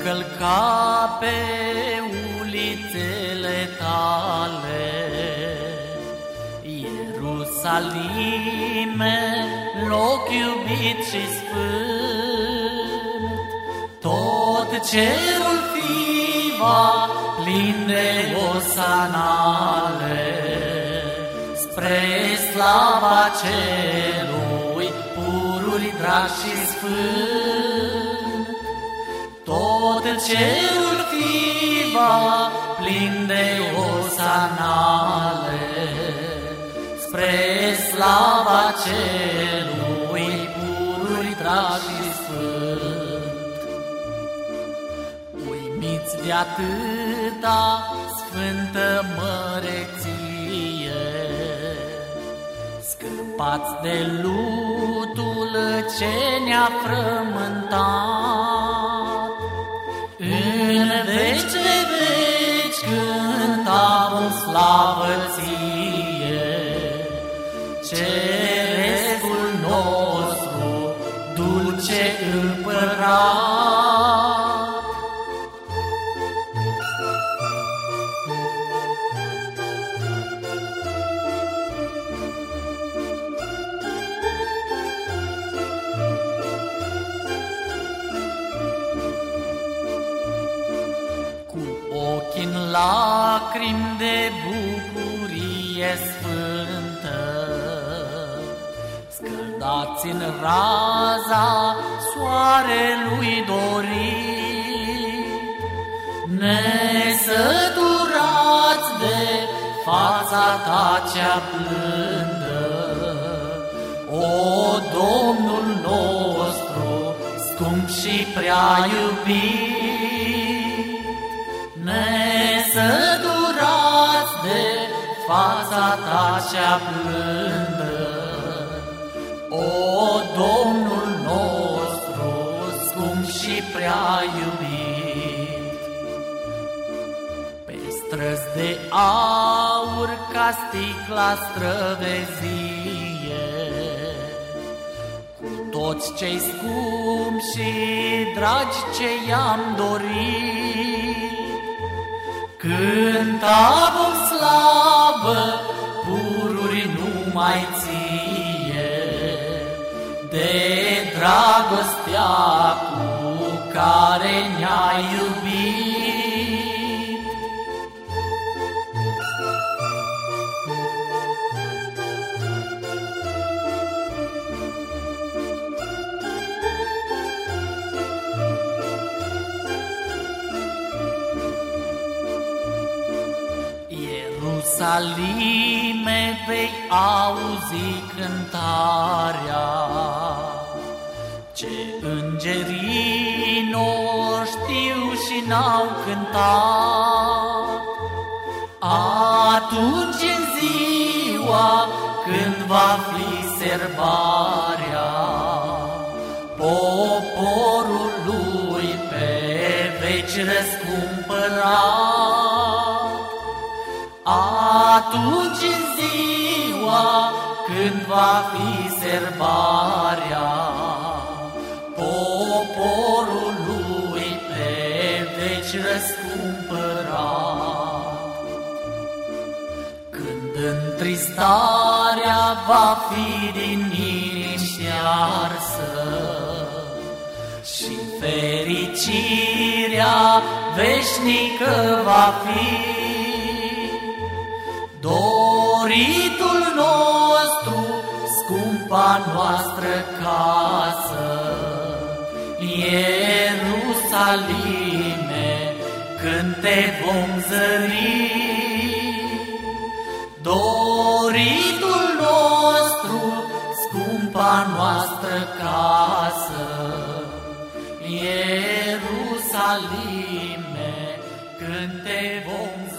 călca pe ulițele tale. Ierusalime, loc iubit și sfânt, tot cerul fi va plin de osanale, spre slava celui pururi, drag și sfânt. Tot cerul fi va plin de osanale, spre slava celui pururi, drag și sfânt. Uimiți de atâta sfântă măreție, scăpați de lutul ce ne-a frământat, în veci de veci cântăm slavă ție, Cerescul nostru, dulce împărat. Cu ochii în lacrimi de bucurie sfântă, scăldați în raza soarelui dorit, nesăturați de fața ta cea blândă, o Domnul nostru, scump și prea iubit. Nesăturați de fața ta cea blândă, o Domnul nostru, scump și prea iubit. Pe străzi de aur ca sticla străvezie, cu toți cei scumpi și dragi ce i-am dorit, cântăm o slavă pururi numai ție, de dragostea cu care ne-ai iubit. Ierusalime, vei auzi cântarea ce îngerii n-o știu și n-au cântat. Atunci în ziua când va fi serbarea, poporul lui pe veci răscumpărat. Atunci în ziua când va fi serbarea, poporul lui pe veci răscumpărat. Când întristarea va fi din inimi ștearsă și fericirea veșnică va fi, doritul nostru, scumpa noastră casă, Ierusalime, când te vom zări. Doritul nostru, scumpa noastră casă, Ierusalime, când te vom zări.